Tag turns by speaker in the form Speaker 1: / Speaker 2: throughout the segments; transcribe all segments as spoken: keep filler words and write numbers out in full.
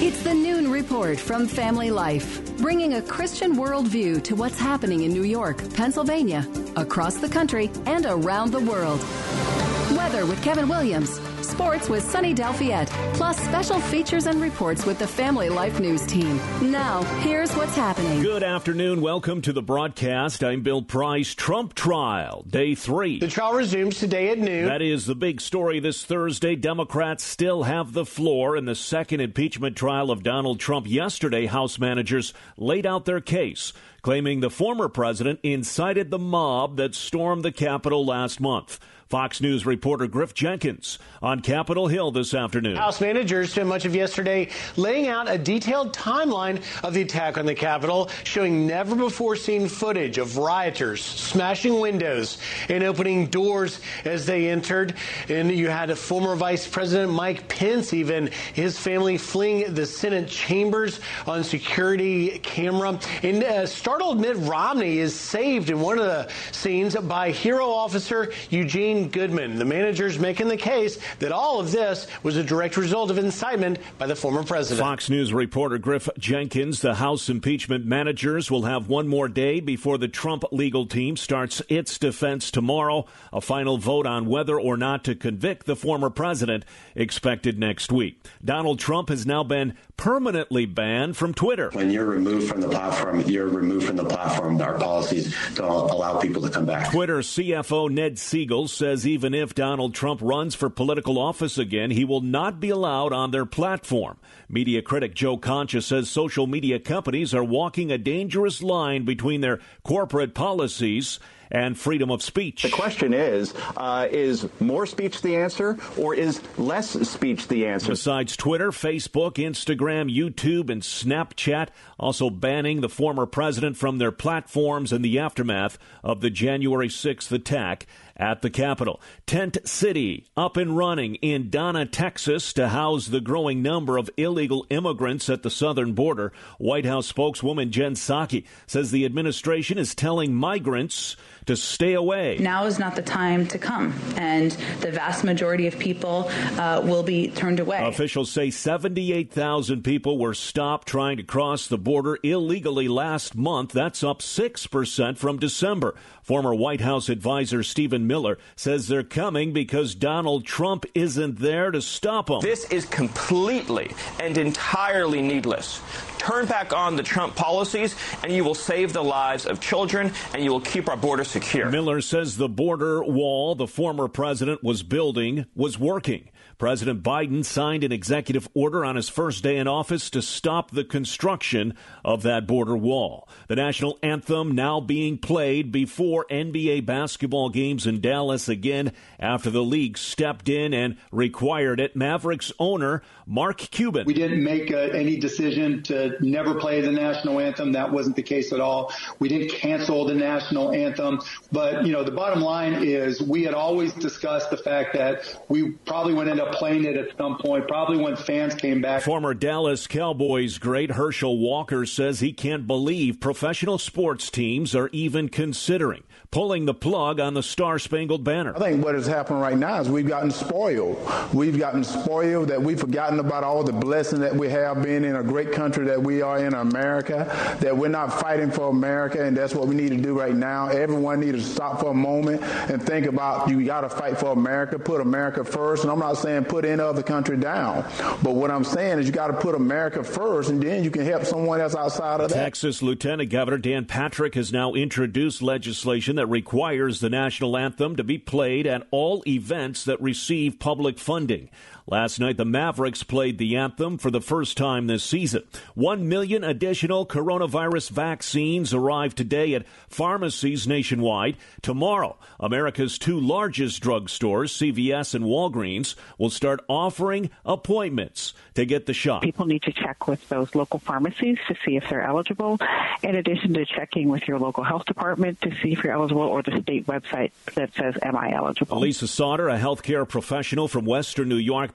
Speaker 1: It's the Noon Report from Family Life, bringing a Christian worldview to what's happening in New York, Pennsylvania, across the country, and around the world. Weather with Kevin Williams, sports with Sunny Delfiette, plus special features and reports with the Family Life News team. Now, here's what's happening.
Speaker 2: Good afternoon. Welcome to the broadcast. I'm Bill Price. Trump trial, day three.
Speaker 3: The trial resumes today at noon.
Speaker 2: That is the big story this Thursday. Democrats still have the floor in the second impeachment trial of Donald Trump. Yesterday, House managers laid out their case, claiming the former president incited the mob that stormed the Capitol last month. Fox News reporter Griff Jenkins on Capitol Hill this afternoon.
Speaker 3: House managers spent much of yesterday laying out a detailed timeline of the attack on the Capitol, showing never-before-seen footage of rioters smashing windows and opening doors as they entered. And you had a former Vice President Mike Pence, even his family fleeing the Senate chambers on security camera. And uh, startled Mitt Romney is saved in one of the scenes by hero officer Eugene Goodman. The managers making the case that all of this was a direct result of incitement by the former president.
Speaker 2: Fox News reporter Griff Jenkins. The House impeachment managers will have one more day before the Trump legal team starts its defense tomorrow. A final vote on whether or not to convict the former president expected next week. Donald Trump has now been permanently banned from Twitter.
Speaker 4: When you're removed from the platform, you're removed from the platform. Our policies don't allow people to come back.
Speaker 2: Twitter C F O Ned Siegel says even if Donald Trump runs for political office again, he will not be allowed on their platform. Media critic Joe Concha says social media companies are walking a dangerous line between their corporate policies and freedom of speech.
Speaker 5: The question is, uh, is more speech the answer, or is less speech the answer?
Speaker 2: Besides Twitter, Facebook, Instagram, YouTube, and Snapchat also banning the former president from their platforms in the aftermath of the January sixth attack at the Capitol. Tent City up and running in Donna, Texas to house the growing number of illegal immigrants at the southern border. White House spokeswoman Jen Psaki says the administration is telling migrants to stay away.
Speaker 6: Now is not the time to come, and the vast majority of people uh, will be turned away.
Speaker 2: Officials say seventy-eight thousand people were stopped trying to cross the border illegally last month. That's up six percent from December. Former White House advisor Stephen Miller says they're coming because Donald Trump isn't there to stop them.
Speaker 7: This is completely and entirely needless. Turn back on the Trump policies, and you will save the lives of children, and you will keep our border secure.
Speaker 2: Miller says the border wall the former president was building was working. President Biden signed an executive order on his first day in office to stop the construction of that border wall. The national anthem now being played before N B A basketball games in Dallas again after the league stepped in and required it. Mavericks owner Mark Cuban.
Speaker 8: We didn't make uh, any decision to never play the national anthem. That wasn't the case at all. We didn't cancel the national anthem. But, you know, the bottom line is we had always discussed the fact that we probably would end up playing it at some point, probably when fans came back.
Speaker 2: Former Dallas Cowboys great Herschel Walker says he can't believe professional sports teams are even considering pulling the plug on the Star-Spangled Banner.
Speaker 9: I think what has happened right now is we've gotten spoiled. We've gotten spoiled that we've forgotten about all the blessing that we have being in a great country that we are in, America, that we're not fighting for America, and that's what we need to do right now. Everyone needs to stop for a moment and think about you got to fight for America, put America first, and I'm not saying put any other country down, but what I'm saying is you got to put America first, and then you can help someone else outside of that.
Speaker 2: Texas Lieutenant Governor Dan Patrick has now introduced legislation that requires the national anthem to be played at all events that receive public funding. Last night, the Mavericks played the anthem for the first time this season. One million additional coronavirus vaccines arrive today at pharmacies nationwide. Tomorrow, America's two largest drugstores, C V S and Walgreens, will start offering appointments to get the shot.
Speaker 10: People need to check with those local pharmacies to see if they're eligible, in addition to checking with your local health department to see if you're eligible, or the state website that says, am I eligible?
Speaker 2: Lisa Sauter, a healthcare professional from Western New York,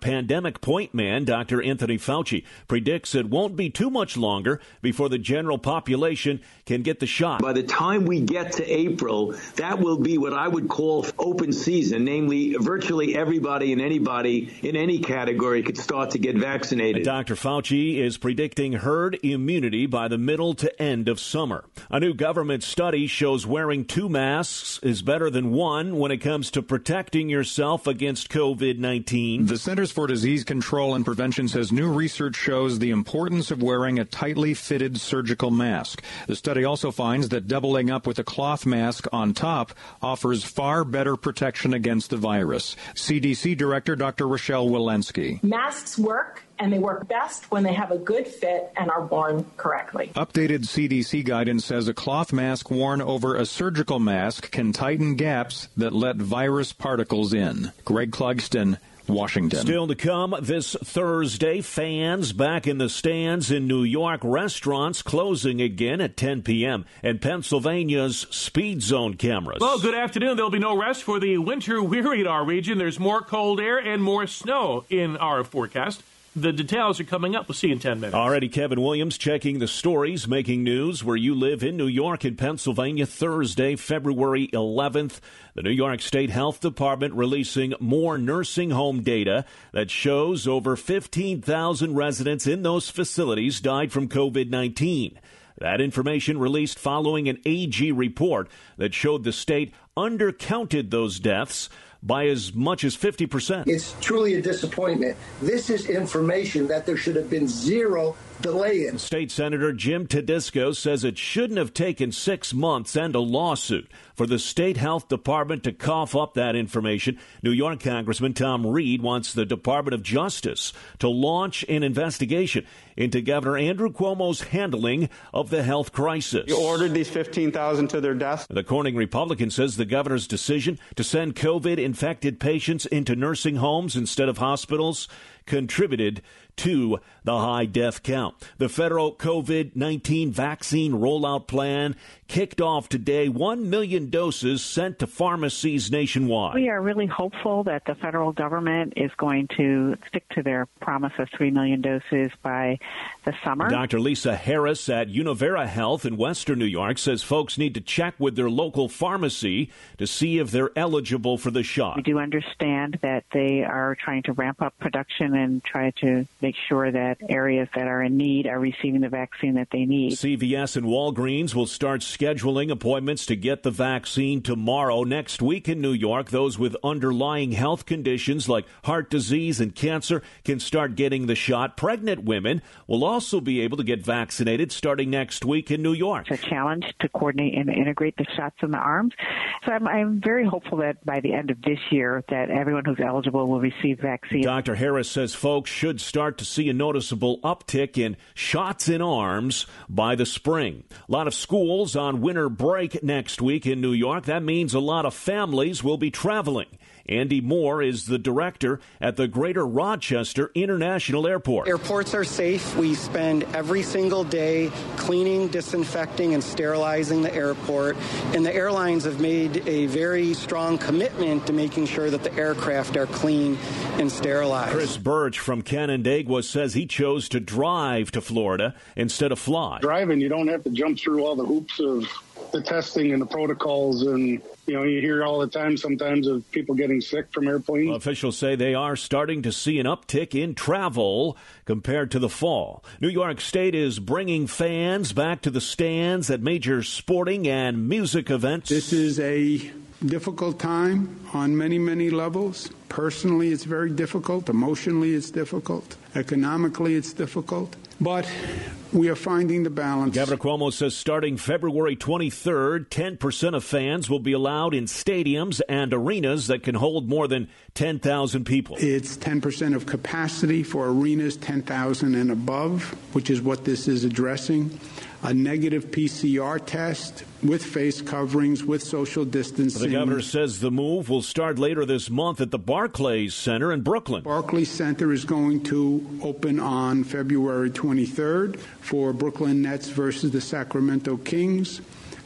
Speaker 2: pandemic point man, Doctor Anthony Fauci, predicts it won't be too much longer before the general population can get the shot.
Speaker 11: By the time we get to April, that will be what I would call open season, namely virtually everybody and anybody in any category could start to get vaccinated.
Speaker 2: Doctor Fauci is predicting herd immunity by the middle to end of summer. A new government study shows wearing two masks is better than one when it comes to protecting yourself against COVID nineteen.
Speaker 12: The Centers for Disease Control and Prevention says new research shows the importance of wearing a tightly fitted surgical mask. The study also finds that doubling up with a cloth mask on top offers far better protection against the virus. C D C Director Doctor Rochelle Walensky.
Speaker 13: Masks work, and they work best when they have a good fit and are worn correctly.
Speaker 12: Updated C D C guidance says a cloth mask worn over a surgical mask can tighten gaps that let virus particles in. Greg Clugston, Washington.
Speaker 2: Still to come this Thursday, fans back in the stands in New York, restaurants closing again at ten p.m. and Pennsylvania's speed zone cameras.
Speaker 14: Well, good afternoon. There'll be no rest for the winter weary in our region. There's more cold air and more snow in our forecast. The details are coming up. We'll see you in ten minutes.
Speaker 2: Already, Kevin Williams checking the stories, making news where you live in New York and Pennsylvania. Thursday, February eleventh, the New York State Health Department releasing more nursing home data that shows over fifteen thousand residents in those facilities died from COVID nineteen. That information released following an A G report that showed the state undercounted those deaths by as much as fifty percent.
Speaker 15: It's truly a disappointment. This is information that there should have been zero delay in.
Speaker 2: State Senator Jim Tedisco says it shouldn't have taken six months and a lawsuit for the state health department to cough up that information. New York Congressman Tom Reed wants the Department of Justice to launch an investigation into Governor Andrew Cuomo's handling of the health crisis.
Speaker 16: You ordered these fifteen thousand to their deaths.
Speaker 2: The Corning Republican says the governor's decision to send COVID-infected patients into nursing homes instead of hospitals contributed to the high death count. The federal COVID nineteen vaccine rollout plan kicked off today. One million doses sent to pharmacies nationwide.
Speaker 10: We are really hopeful that the federal government is going to stick to their promise of three million doses by the summer.
Speaker 2: Doctor Lisa Harris at Univera Health in Western New York says folks need to check with their local pharmacy to see if they're eligible for the shot.
Speaker 10: We do understand that they are trying to ramp up production and try to make sure that areas that are in need are receiving the vaccine that they need.
Speaker 2: C V S and Walgreens will start scheduling appointments to get the vaccine tomorrow. Next week in New York, those with underlying health conditions like heart disease and cancer can start getting the shot. Pregnant women will also be able to get vaccinated starting next week in New York.
Speaker 10: It's a challenge to coordinate and integrate the shots in the arms. So I'm, I'm very hopeful that by the end of this year that everyone who's eligible will receive vaccine.
Speaker 2: Doctor Harris says folks should start to see a noticeable uptick in shots in arms by the spring. A lot of schools on winter break next week in New York. That means a lot of families will be traveling. Andy Moore is the director at the Greater Rochester International Airport.
Speaker 17: Airports are safe. We spend every single day cleaning, disinfecting, and sterilizing the airport. And the airlines have made a very strong commitment to making sure that the aircraft are clean and sterilized.
Speaker 2: Chris Birch from Canandaigua says he chose to drive to Florida instead of fly.
Speaker 18: Driving, you don't have to jump through all the hoops of the testing and the protocols, and you know, you hear all the time sometimes of people getting sick from airplanes.
Speaker 2: Well, officials say they are starting to see an uptick in travel compared to the fall. New York State is bringing fans back to the stands at major sporting and music events.
Speaker 19: This is a difficult time on many, many levels. Personally, it's very difficult. Emotionally, it's difficult. Economically, it's difficult. But we are finding the balance.
Speaker 2: Governor Cuomo says starting February twenty-third, ten percent of fans will be allowed in stadiums and arenas that can hold more than ten thousand people.
Speaker 19: It's ten percent of capacity for arenas ten thousand and above, which is what this is addressing. A negative P C R test with face coverings, with social distancing.
Speaker 2: The governor says the move will start later this month at the Barclays Center in Brooklyn.
Speaker 19: Barclays Center is going to open on February twenty-third for Brooklyn Nets versus the Sacramento Kings.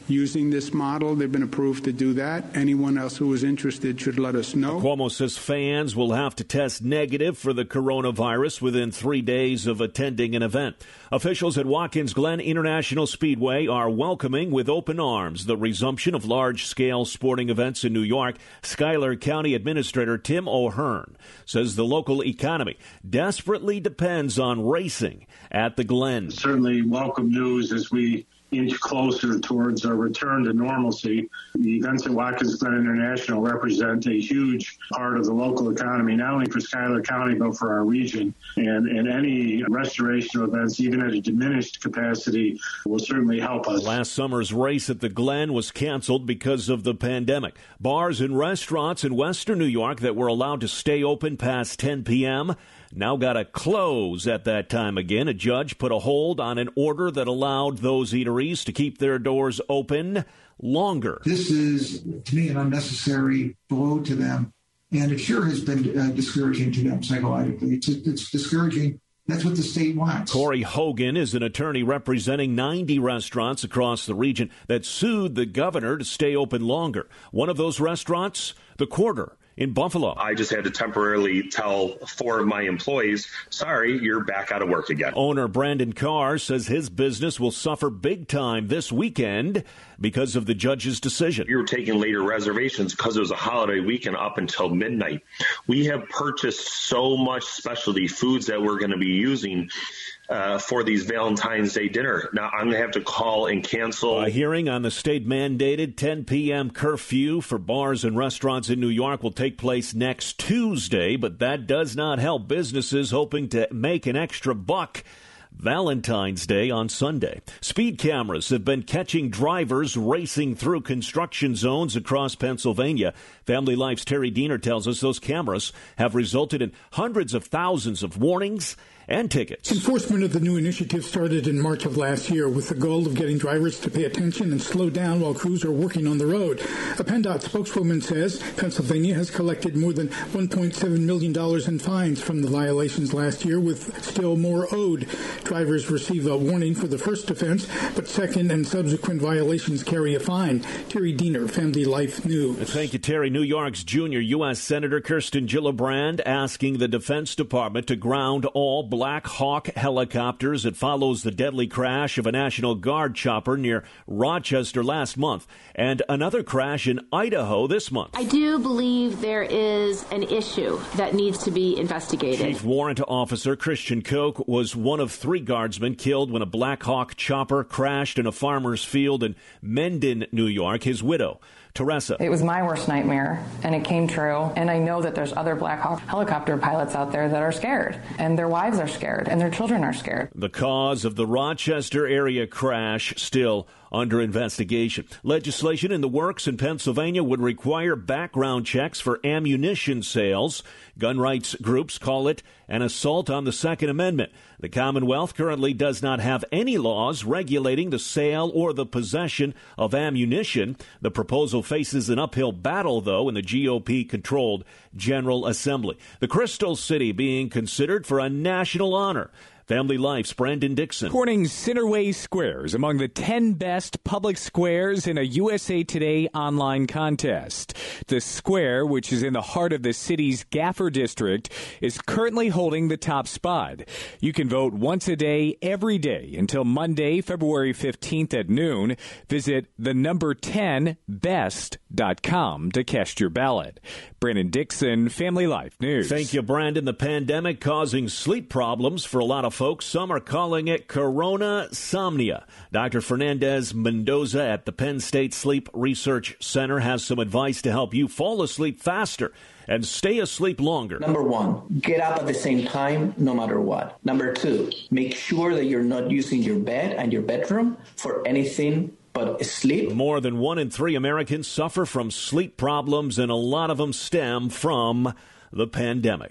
Speaker 19: using this model. They've been approved to do that. Anyone else who is interested should let us know.
Speaker 2: Cuomo says fans will have to test negative for the coronavirus within three days of attending an event. Officials at Watkins Glen International Speedway are welcoming with open arms the resumption of large-scale sporting events in New York. Schuyler County Administrator Tim O'Hearn says the local economy desperately depends on racing at the Glen.
Speaker 20: Certainly welcome news as we inch closer towards a return to normalcy. The events at Watkins Glen International represent a huge part of the local economy, not only for Schuyler County, but for our region. And, and any restoration of events, even at a diminished capacity, will certainly help us.
Speaker 2: Last summer's race at the Glen was canceled because of the pandemic. Bars and restaurants in western New York that were allowed to stay open past ten p.m. now got to close at that time again. A judge put a hold on an order that allowed those eateries to keep their doors open longer.
Speaker 21: This is, to me, an unnecessary blow to them, and it sure has been uh, discouraging to them psychologically. It's, it's discouraging. That's what the state wants.
Speaker 2: Corey Hogan is an attorney representing ninety restaurants across the region that sued the governor to stay open longer. One of those restaurants, The Quarter in Buffalo.
Speaker 22: I just had to temporarily tell four of my employees, sorry, you're back out of work again.
Speaker 2: Owner Brandon Carr says his business will suffer big time this weekend because of the judge's decision.
Speaker 22: We were taking later reservations because it was a holiday weekend up until midnight. We have purchased so much specialty foods that we're going to be using Uh, for these Valentine's Day dinner. Now, I'm going to have to call and cancel.
Speaker 2: A hearing on the state-mandated ten p.m. curfew for bars and restaurants in New York will take place next Tuesday, but that does not help businesses hoping to make an extra buck Valentine's Day on Sunday. Speed cameras have been catching drivers racing through construction zones across Pennsylvania. Family Life's Terry Diener tells us those cameras have resulted in hundreds of thousands of warnings and tickets.
Speaker 23: Enforcement of the new initiative started in March of last year with the goal of getting drivers to pay attention and slow down while crews are working on the road. A PennDOT spokeswoman says Pennsylvania has collected more than one point seven million dollars in fines from the violations last year, with still more owed. Drivers receive a warning for the first offense, but second and subsequent violations carry a fine. Terry Diener, Family Life News.
Speaker 2: Thank you, Terry. New York's junior U S Senator Kirsten Gillibrand asking the Defense Department to ground all Black Hawk helicopters. It follows the deadly crash of a National Guard chopper near Rochester last month and another crash in Idaho this month.
Speaker 24: I do believe there is an issue that needs to be investigated.
Speaker 2: Chief Warrant Officer Christian Koch was one of three guardsmen killed when a Black Hawk chopper crashed in a farmer's field in Mendon, New York. His widow, Teresa.
Speaker 25: It was my worst nightmare, and it came true. And I know that there's other Black Hawk helicopter pilots out there that are scared, and their wives are scared, and their children are scared.
Speaker 2: The cause of the Rochester area crash still under investigation. Legislation in the works in Pennsylvania would require background checks for ammunition sales. Gun rights groups call it an assault on the Second Amendment. The Commonwealth currently does not have any laws regulating the sale or the possession of ammunition. The proposal faces an uphill battle, though, in the G O P-controlled General Assembly. The Crystal City being considered for a national honor. Family Life's Brandon Dixon.
Speaker 26: Corning Centerway Square is among the ten best public squares in a U S A Today online contest. The square, which is in the heart of the city's Gaffer District, is currently holding the top spot. You can vote once a day, every day, until Monday, February fifteenth at noon. Visit the number ten best dot com to cast your ballot. Brandon Dixon, Family Life News.
Speaker 2: Thank you, Brandon. The pandemic causing sleep problems for a lot of folks. Some are calling it corona-somnia. Doctor Fernandez Mendoza at the Penn State Sleep Research Center has some advice to help you fall asleep faster and stay asleep longer.
Speaker 27: Number one, get up at the same time no matter what. Number two, make sure that you're not using your bed and your bedroom for anything but sleep.
Speaker 2: More than one in three Americans suffer from sleep problems, and a lot of them stem from the pandemic.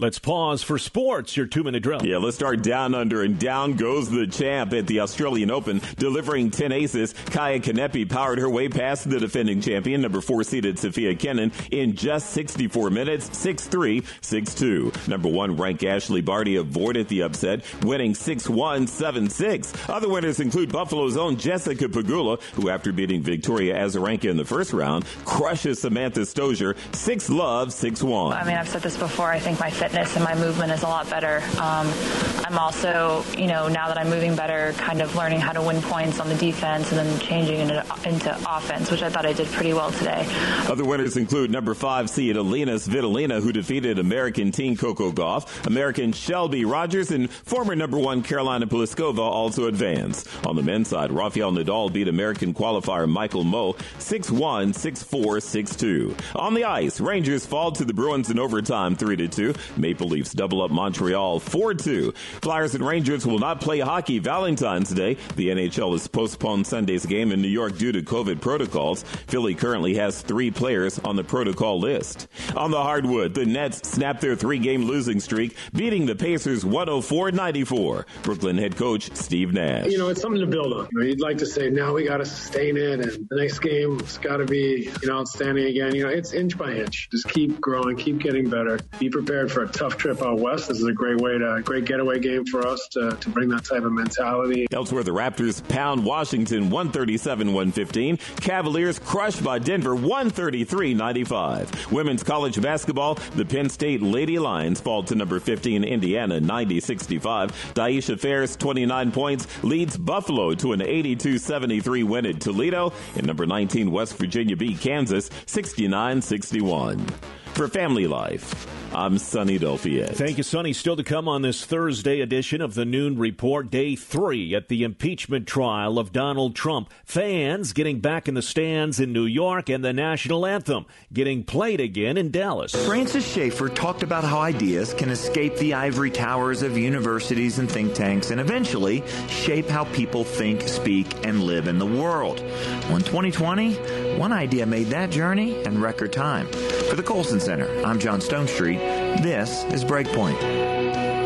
Speaker 2: Let's pause for sports, your two-minute drill.
Speaker 1: Yeah, let's start down under, and down goes the champ at the Australian Open, delivering ten aces. Kaya Kanepi powered her way past the defending champion, number four-seeded Sophia Kenin, in just sixty-four minutes, six three, six two. Number one ranked Ashley Barty avoided the upset, winning six one, seven six. Other winners include Buffalo's own Jessica Pegula, who after beating Victoria Azarenka in the first round, crushes Samantha Stosur six love, six one.
Speaker 3: I mean, I've said this before, I think my fitness and my movement is a lot better. Um, I'm also, you know, now that I'm moving better, kind of learning how to win points on the defense and then changing into, into offense, which I thought I did pretty well today.
Speaker 1: Other winners include number five seed Alina Svitolina, who defeated American teen Coco Gauff. American Shelby Rogers and former number one Carolina Pliskova also advanced. On the men's side, Rafael Nadal beat American qualifier Michael Moe six one, six four, six two. On the ice, Rangers fall to the Bruins in overtime three to two. Maple Leafs double up Montreal four two. Flyers and Rangers will not play hockey Valentine's Day. The N H L has postponed Sunday's game in New York due to COVID protocols. Philly currently has three players on the protocol list. On the hardwood, the Nets snapped their three-game losing streak, beating the Pacers one oh four ninety-four. Brooklyn head coach Steve Nash.
Speaker 4: You know, it's something to build on. You know, you'd like to say, now we got to sustain it, and the next game it's got to be, you know, outstanding again. You know, it's inch by inch. Just keep growing, keep getting better. Be prepared for a tough trip out west. This is a great way to, great getaway game for us to, to bring that type of mentality.
Speaker 1: Elsewhere, the Raptors pound Washington one thirty-seven one fifteen. Cavaliers crushed by Denver one thirty-three ninety-five. Women's college basketball, the Penn State Lady Lions fall to number fifteen Indiana ninety sixty-five. Daisha Ferris, twenty-nine points, leads Buffalo to an eighty-two seventy-three win at Toledo. And number nineteen West Virginia beat Kansas sixty-nine sixty-one. For Family Life, I'm Sonny Delfiet.
Speaker 2: Thank you, Sonny. Still to come on this Thursday edition of the Noon Report, day three at the impeachment trial of Donald Trump. Fans getting back in the stands in New York, and the national anthem getting played again in Dallas.
Speaker 5: Francis Schaeffer talked about how ideas can escape the ivory towers of universities and think tanks and eventually shape how people think, speak, and live in the world. Well, in twenty twenty, one idea made that journey in record time. For the Colson Center, I'm John Stonestreet. This is Breakpoint.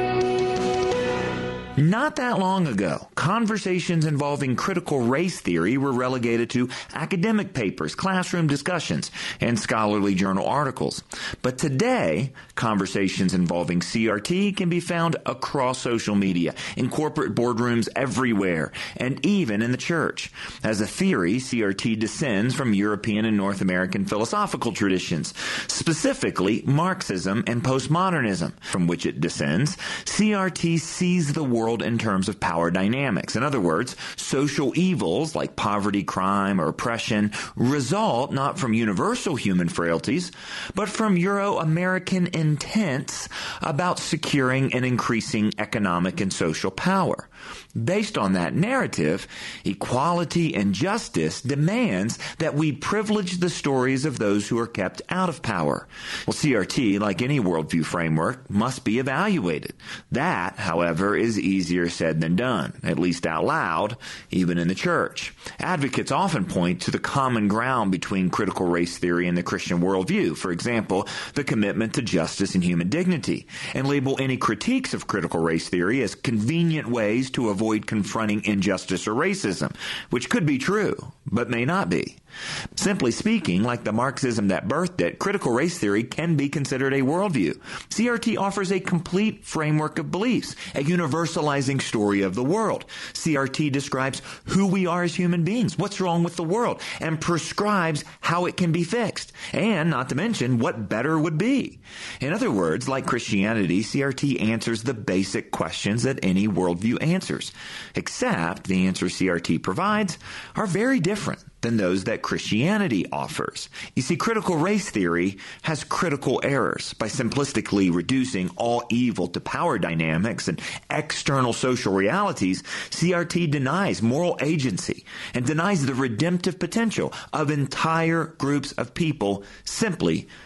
Speaker 5: Not that long ago, conversations involving critical race theory were relegated to academic papers, classroom discussions, and scholarly journal articles. But today, conversations involving C R T can be found across social media, in corporate boardrooms everywhere, and even in the church. As a theory, C R T descends from European and North American philosophical traditions, specifically Marxism and postmodernism, from which it descends. C R T sees the world in terms of power dynamics. In other words, social evils like poverty, crime, or oppression result not from universal human frailties, but from Euro-American intents about securing and increasing economic and social power. Based on that narrative, equality and justice demands that we privilege the stories of those who are kept out of power. Well, C R T, like any worldview framework, must be evaluated. That, however, is easier said than done, at least out loud, even in the church. Advocates often point to the common ground between critical race theory and the Christian worldview, for example, the commitment to justice and human dignity, and label any critiques of critical race theory as convenient ways to avoid confronting injustice or racism, which could be true, but may not be. Simply speaking, like the Marxism that birthed it, critical race theory can be considered a worldview. C R T offers a complete framework of beliefs, a universalizing story of the world. C R T describes who we are as human beings, what's wrong with the world, and prescribes how it can be fixed, and not to mention what better would be. In other words, like Christianity, C R T answers the basic questions that any worldview answers, except the answers C R T provides are very different than those that Christianity offers. You see, critical race theory has critical errors by simplistically reducing all evil to power dynamics and external social realities. C R T denies moral agency and denies the redemptive potential of entire groups of people simply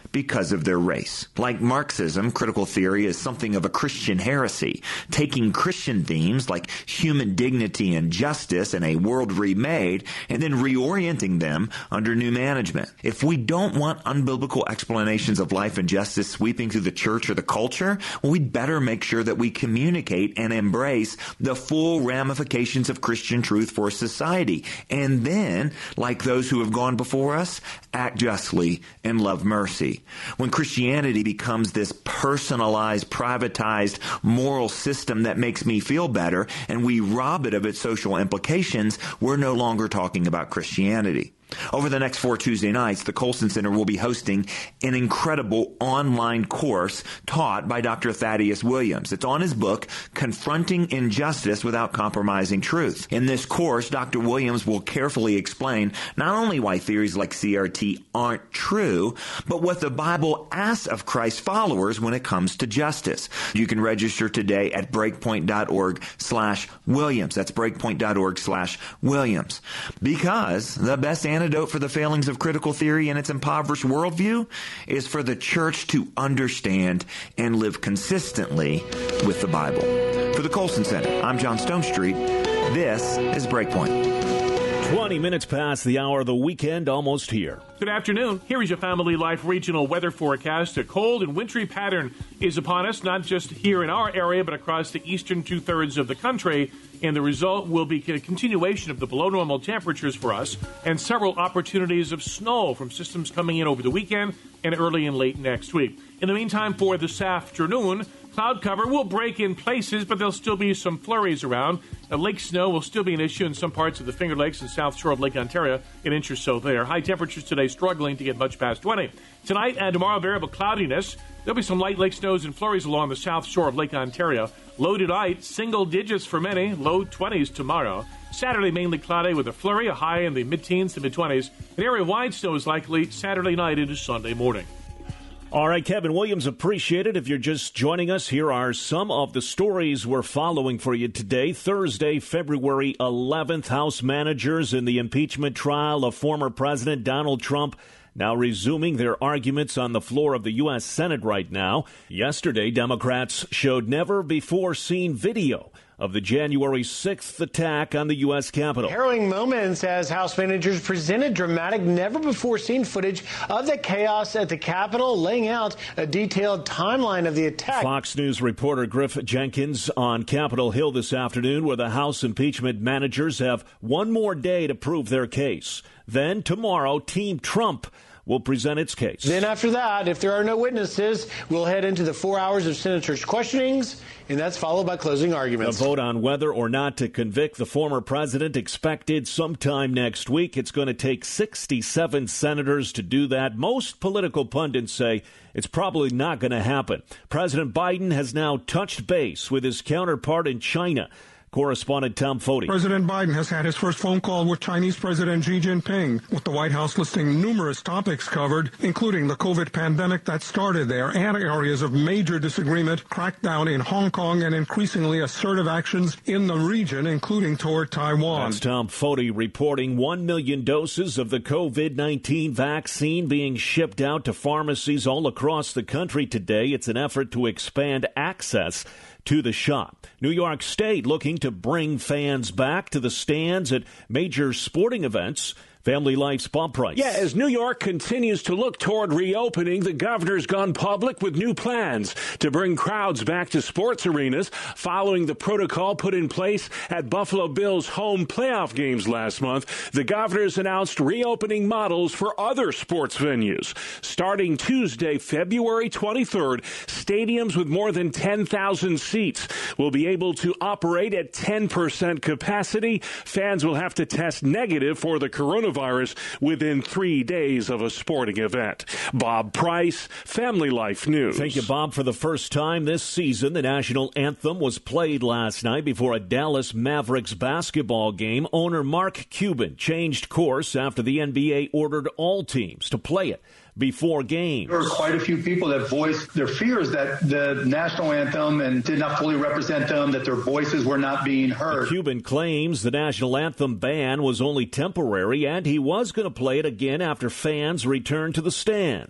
Speaker 5: because of their race. Like Marxism, critical theory is something of a Christian heresy, taking Christian themes like human dignity and justice in a world remade and then reorienting them under new management. If we don't want unbiblical explanations of life and justice sweeping through the church or the culture, well, we'd better make sure that we communicate and embrace the full ramifications of Christian truth for society. And then, like those who have gone before us, act justly and love mercy. When Christianity becomes this personalized, privatized moral system that makes me feel better, and we rob it of its social implications, we're no longer talking about Christianity. Over the next four Tuesday nights, the Colson Center will be hosting an incredible online course taught by Doctor Thaddeus Williams. It's on his book, Confronting Injustice Without Compromising Truth. In this course, Doctor Williams will carefully explain not only why theories like C R T aren't true, but what the Bible asks of Christ's followers when it comes to justice. You can register today at breakpoint.org slash Williams. That's breakpoint.org slash Williams. Because the best answer antidote for the failings of critical theory and its impoverished worldview is for the church to understand and live consistently with the Bible. For the Colson Center, I'm John Stonestreet. This is Breakpoint.
Speaker 2: twenty minutes past the hour of the weekend, almost here.
Speaker 14: Good afternoon. Here is your Family Life regional weather forecast. A cold and wintry pattern is upon us, not just here in our area, but across the eastern two-thirds of the country. And the result will be a continuation of the below-normal temperatures for us and several opportunities of snow from systems coming in over the weekend and early and late next week. In the meantime, for this afternoon, cloud cover will break in places, but there'll still be some flurries around. Uh, lake snow will still be an issue in some parts of the Finger Lakes and south shore of Lake Ontario, an inch or so there. High temperatures today struggling to get much past twenty. Tonight and tomorrow, variable cloudiness. There'll be some light lake snows and flurries along the south shore of Lake Ontario. Low tonight, single digits for many, low twenties tomorrow. Saturday, mainly cloudy with a flurry, a high in the mid-teens to mid-twenties. An area-wide snow is likely Saturday night into Sunday morning.
Speaker 2: All right, Kevin Williams, appreciate it. If you're just joining us, here are some of the stories we're following for you today. Thursday, February eleventh, House managers in the impeachment trial of former President Donald Trump now resuming their arguments on the floor of the U S Senate right now. Yesterday, Democrats showed never-before-seen video of the January sixth attack on the U S Capitol.
Speaker 6: Harrowing moments as House managers presented dramatic, never-before-seen footage of the chaos at the Capitol, laying out a detailed timeline of the attack.
Speaker 2: Fox News reporter Griff Jenkins on Capitol Hill this afternoon, where the House impeachment managers have one more day to prove their case. Then tomorrow, Team Trump will present its case.
Speaker 6: Then after that, if there are no witnesses, we'll head into the four hours of senators' questionings, and that's followed by closing arguments.
Speaker 2: A vote on whether or not to convict the former president expected sometime next week. It's going to take sixty-seven senators to do that. Most political pundits say it's probably not going to happen. President Biden has now touched base with his counterpart in China. Correspondent Tom Foti.
Speaker 7: President Biden has had his first phone call with Chinese President Xi Jinping, with the White House listing numerous topics covered, including the COVID pandemic that started there and areas of major disagreement, crackdown in Hong Kong, and increasingly assertive actions in the region, including toward Taiwan.
Speaker 2: That's Tom Foti reporting one million doses of the COVID nineteen vaccine being shipped out to pharmacies all across the country today. It's an effort to expand access to the shot. New York State looking to bring fans back to the stands at major sporting events. Family Life's Bob Price.
Speaker 8: Yeah, as New York continues to look toward reopening, the governor's gone public with new plans to bring crowds back to sports arenas following the protocol put in place at Buffalo Bills' home playoff games last month. The governor's announced reopening models for other sports venues. Starting Tuesday, February twenty-third, stadiums with more than ten thousand seats will be able to operate at ten percent capacity. Fans will have to test negative for the coronavirus virus within three days of a sporting event. Bob Price, Family Life News.
Speaker 2: Thank you, Bob. For the first time this season, the national anthem was played last night before a Dallas Mavericks basketball game. Owner Mark Cuban changed course after the N B A ordered all teams to play it before games.
Speaker 9: There were quite a few people that voiced their fears that the national anthem and did not fully represent them, that their voices were not being heard.
Speaker 2: Cuban claims the national anthem ban was only temporary, and he was going to play it again after fans returned to the stands.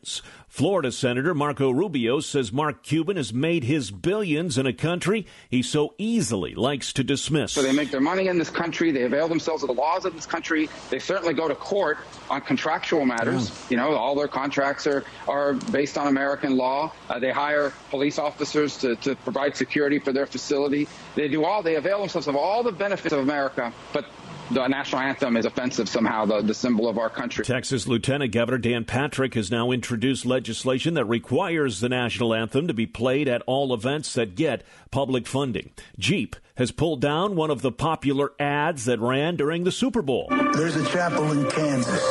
Speaker 2: Florida Senator Marco Rubio says Mark Cuban has made his billions in a country he so easily likes to dismiss.
Speaker 10: So they make their money in this country. They avail themselves of the laws of this country. They certainly go to court on contractual matters. Yeah. You know, all their contracts are, are based on American law. Uh, they hire police officers to, to provide security for their facility. They do all, they avail themselves of all the benefits of America, but the national anthem is offensive somehow, the, the symbol of our country.
Speaker 2: Texas Lieutenant Governor Dan Patrick has now introduced legislation that requires the national anthem to be played at all events that get public funding. Jeep has pulled down one of the popular ads that ran during the Super Bowl.
Speaker 11: There's a chapel in Kansas,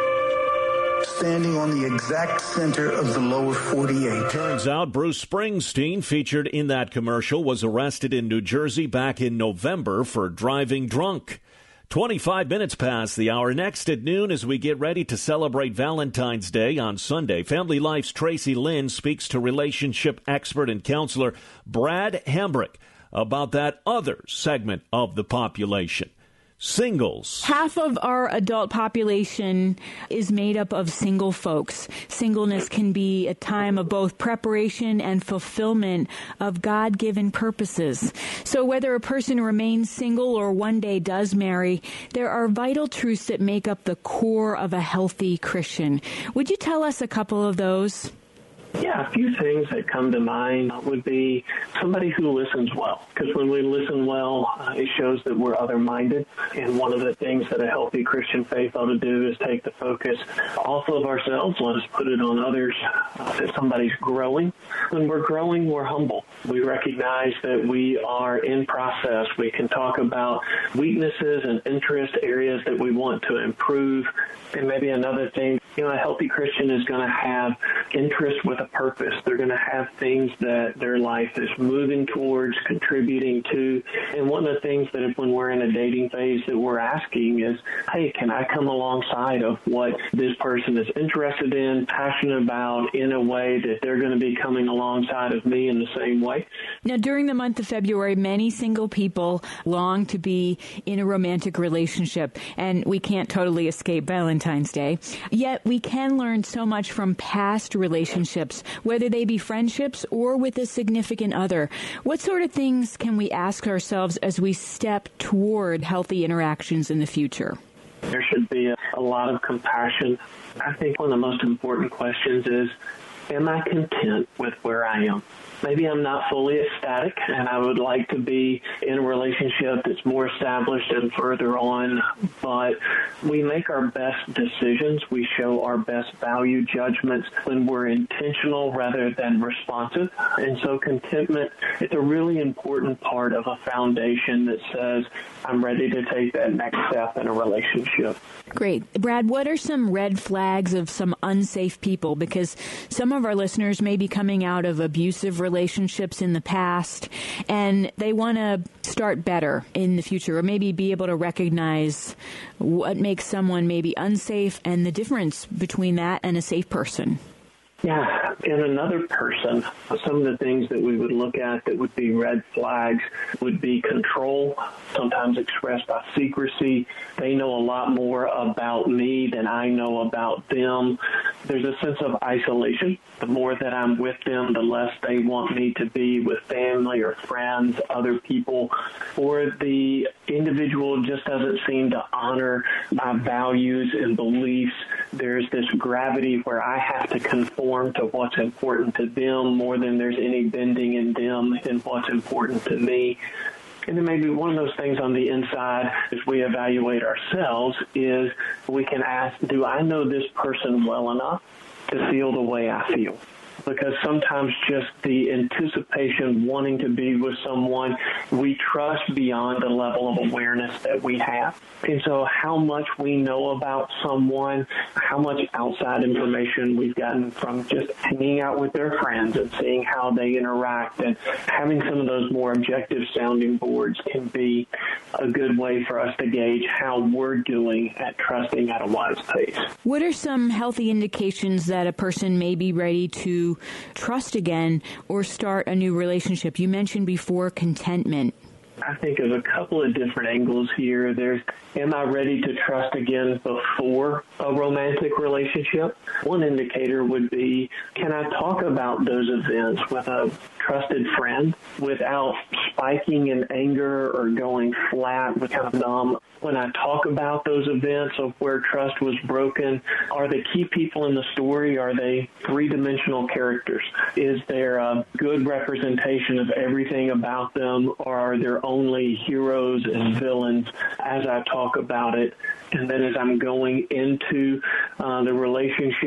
Speaker 11: standing on the exact center of the lower forty-eight.
Speaker 2: Turns out Bruce Springsteen, featured in that commercial, was arrested in New Jersey back in November for driving drunk. twenty-five minutes past the hour. Next at noon, as we get ready to celebrate Valentine's Day on Sunday, Family Life's Tracy Lynn speaks to relationship expert and counselor Brad Hambrick about that other segment of the population. Singles.
Speaker 12: Half of our adult population is made up of single folks. Singleness can be a time of both preparation and fulfillment of God-given purposes. So whether a person remains single or one day does marry, there are vital truths that make up the core of a healthy Christian. Would you tell us a couple of those?
Speaker 13: Yeah, a few things that come to mind would be somebody who listens well. Because when we listen well, uh, it shows that we're other-minded. And one of the things that a healthy Christian faith ought to do is take the focus off of ourselves. Let us put it on others. Uh, that somebody's growing. When we're growing, we're humble. We recognize that we are in process. We can talk about weaknesses and interest areas that we want to improve. And maybe another thing, you know, a healthy Christian is going to have interest with a purpose. They're going to have things that their life is moving towards, contributing to. And one of the things that if, when we're in a dating phase that we're asking is, hey, can I come alongside of what this person is interested in, passionate about, in a way that they're going to be coming alongside of me in the same way?
Speaker 12: Now, during the month of February, many single people long to be in a romantic relationship, and we can't totally escape Valentine's Day. Yet we can learn so much from past relationships, whether they be friendships or with a significant other. What sort of things can we ask ourselves as we step toward healthy interactions in the future?
Speaker 13: There should be a, a lot of compassion. I think one of the most important questions is, am I content with where I am? Maybe I'm not fully ecstatic, and I would like to be in a relationship that's more established and further on, but we make our best decisions. We show our best value judgments when we're intentional rather than responsive. And so contentment is a really important part of a foundation that says, I'm ready to take that next step in a relationship.
Speaker 12: Great. Brad, what are some red flags of some unsafe people? Because some of our listeners may be coming out of abusive relationships in the past, and they want to start better in the future, or maybe be able to recognize what makes someone maybe unsafe and the difference between that and a safe person.
Speaker 13: Yeah, in another person, some of the things that we would look at that would be red flags would be control, sometimes expressed by secrecy. They know a lot more about me than I know about them. There's a sense of isolation. The more that I'm with them, the less they want me to be with family or friends, other people. Or the individual just doesn't seem to honor my values and beliefs. There's this gravity where I have to conform to what's important to them more than there's any bending in them in what's important to me. And then maybe one of those things on the inside as we evaluate ourselves is we can ask, do I know this person well enough to feel the way I feel? Because sometimes just the anticipation, wanting to be with someone, we trust beyond the level of awareness that we have. And so how much we know about someone, how much outside information we've gotten from just hanging out with their friends and seeing how they interact, and having some of those more objective sounding boards can be a good way for us to gauge how we're doing at trusting at a wise pace.
Speaker 12: What are some healthy indications that a person may be ready to trust again or start a new relationship? You mentioned before contentment.
Speaker 13: I think of a couple of different angles here. There's, am I ready to trust again before a romantic relationship? One indicator would be, can I talk about those events with a trusted friend without spiking in anger or going flat with kind of numb? When I talk about those events of where trust was broken, are the key people in the story, are they three-dimensional characters? Is there a good representation of everything about them, or are there only heroes and villains as I talk about it? And then as I'm going into uh, the relationship,